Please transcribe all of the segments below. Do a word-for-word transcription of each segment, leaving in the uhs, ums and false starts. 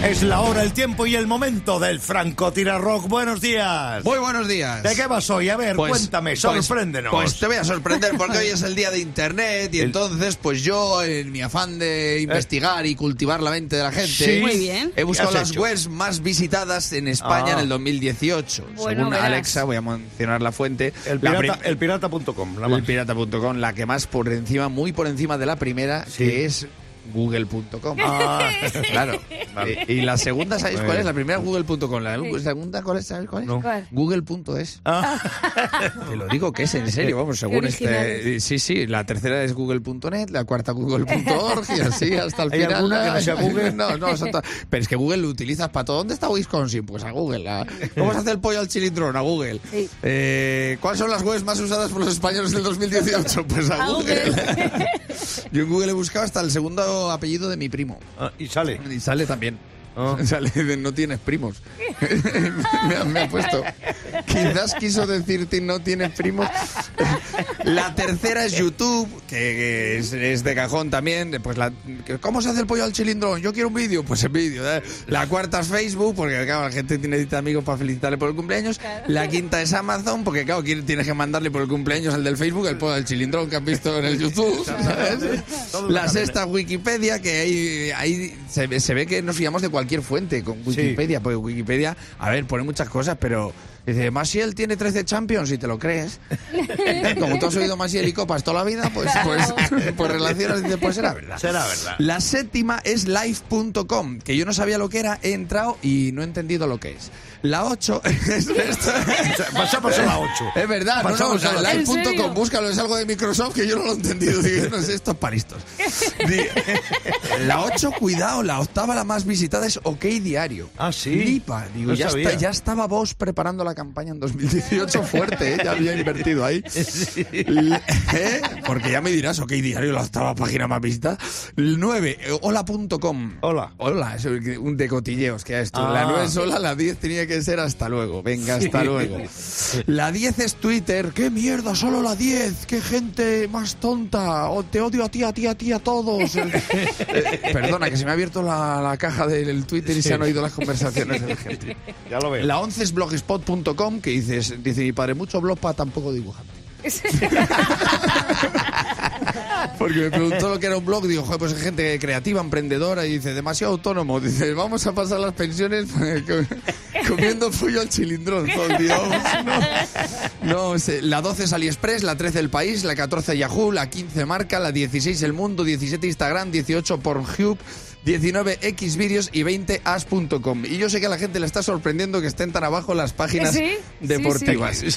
Es la hora, el tiempo y el momento del francotirador. Buenos días. Muy buenos días. ¿De qué vas hoy? A ver, pues, cuéntame, sorpréndenos. Pues, pues te voy a sorprender porque hoy es el día de Internet y el... entonces pues yo, en mi afán de investigar eh. y cultivar la mente de la gente, ¿Sí? Muy bien. he buscado las hecho? webs más visitadas en España ah. en el dos mil dieciocho. Bueno, según verás. Alexa, voy a mencionar la fuente. El pirata, el pirata punto com. El pirata punto com, la que más por encima, muy por encima de la primera, sí. que es google punto com. Ah, claro. Vale. Y, y la segunda, ¿sabéis cuál es? La primera es google punto com. La sí. segunda, ¿cuál es? ¿Sabéis cuál es? No. google punto es. Ah. Te lo digo que es en serio, vamos, según este... Sí, sí, la tercera es google punto net, la cuarta google punto org y así hasta el ¿Hay final. alguna que no sea Google? No, no, son to... pero es que Google lo utilizas para todo. ¿Dónde está Wisconsin? Pues a Google. A... ¿Cómo se hace el pollo al chilindrón? A Google. Sí. Eh, ¿Cuáles son las webs más usadas por los españoles del dos mil dieciocho? Pues a, a Google. Google. Yo en Google he buscado hasta el segundo apellido de mi primo. Ah, y sale. Y sale también. Oh. Sale de no tienes primos. me, ha, me ha puesto. Quizás quiso decirte no tienes primos. La tercera es YouTube, que, que es, es de cajón también. Pues la, ¿cómo se hace el pollo al chilindrón? Yo quiero un vídeo, pues en vídeo. ¿eh? La cuarta es Facebook, porque claro, la gente necesita amigos para felicitarle por el cumpleaños. Claro. La quinta es Amazon, porque claro, tienes que mandarle por el cumpleaños al del Facebook el pollo al chilindrón que has visto en el YouTube. ¿sabes? La sexta es Wikipedia, que ahí, ahí se, se ve que nos fiamos de cualquier cualquier fuente con Wikipedia, sí. porque Wikipedia, a ver, pone muchas cosas, pero dice, Maciel tiene trece Champions, y te lo crees. Como tú has oído Maciel y Copas toda la vida, pues, pues, pues relacionas y dices, pues será verdad. Será verdad. La séptima es live punto com, que yo no sabía lo que era, he entrado y no he entendido lo que es. La ocho es esta. Pasamos a la ocho. Es verdad, Pasamos no, no, live punto com, búscalo, es algo de Microsoft que yo no lo he entendido. Digo, no sé, estos paristos. La ocho, cuidado, la octava, la más visitada es OK Diario. Ah, sí. Flipa. Digo, no ya, está, ya estaba vos preparando la campaña en dos mil dieciocho fuerte, ¿eh? Ya había invertido ahí. Sí. ¿Eh? Porque ya me dirás, OK Diario, la octava página más visitada. El nueve, hola punto com. Hola. Hola, es un de cotilleos que es esto. Ah. La nueve es hola, la diez tenía que ser hasta luego. Venga, hasta sí. luego. La diez es Twitter. ¡Qué mierda! Solo la diez. ¡Qué gente más tonta! Oh, te odio a ti, a ti, a ti, a todos. eh, perdona, que se me ha abierto la, la caja del Twitter y sí. se han oído las conversaciones de la gente. Ya lo veo. La once es blogspot punto com, que dices, dice mi padre, mucho blog para tampoco dibujante. Porque me preguntó lo que era un blog, digo, joder, pues hay gente creativa, emprendedora, y dice, demasiado autónomo, dice, vamos a pasar las pensiones comiendo pollo al chilindrón todo el día. No, no sé. La doce es AliExpress, la trece El País, la catorce Yahoo, la quince Marca, la dieciséis El Mundo, diecisiete Instagram, dieciocho Pornhub, diecinueve Xvideos y veinte as punto com. Y yo sé que a la gente le está sorprendiendo que estén tan abajo las páginas ¿Sí? deportivas. Sí, sí.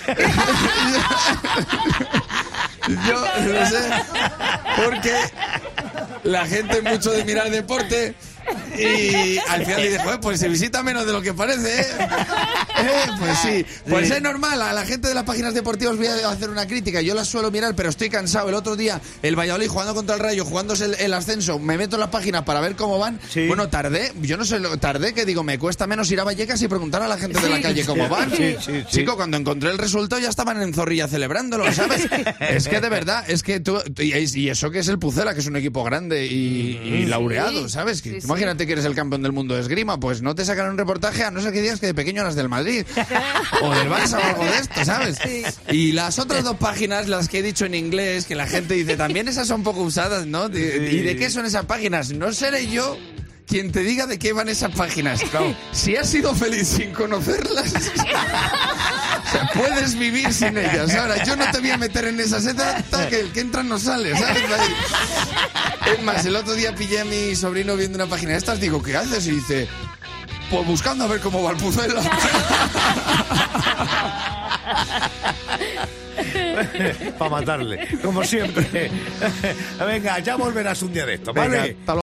Yo no sé, porque la gente es mucho de mirar deporte y al final dice, pues, pues se visita menos de lo que parece, ¿eh? ¿Eh? Pues sí, pues sí. Es normal, a la gente de las páginas deportivas voy a hacer una crítica, yo las suelo mirar, pero estoy cansado. El otro día, el Valladolid jugando contra el Rayo, jugándose el, el ascenso, me meto en las páginas para ver cómo van, sí. bueno, tardé, yo no sé, tardé, que digo, me cuesta menos ir a Vallecas y preguntar a la gente sí. de la calle cómo van. Sí, sí, sí. Chico, cuando encontré el resultado ya estaban en Zorrilla celebrándolo, ¿sabes? Es que de verdad, es que tú, y eso que es el Pucela, que es un equipo grande y, y laureado, ¿sabes? Que, sí, imagínate que eres el campeón del mundo de esgrima, pues no te sacan un reportaje a no ser que digas que de pequeño eras del Madrid o del Barça o algo de esto, ¿sabes? Sí. Y las otras dos páginas, las que he dicho en inglés, que la gente dice, también esas son poco usadas, ¿no? ¿Y de qué son esas páginas? No seré yo quien te diga de qué van esas páginas. Claro. Si has sido feliz sin conocerlas, o sea, puedes vivir sin ellas. Ahora, yo no te voy a meter en esa seta, que el que entra no sale, ¿sabes? Es más, el otro día pillé a mi sobrino viendo una página de estas, digo, ¿qué haces? Y dice, pues buscando a ver cómo va el Pucela. Para matarle, como siempre. Venga, ya volverás un día de esto, ¿vale? Venga,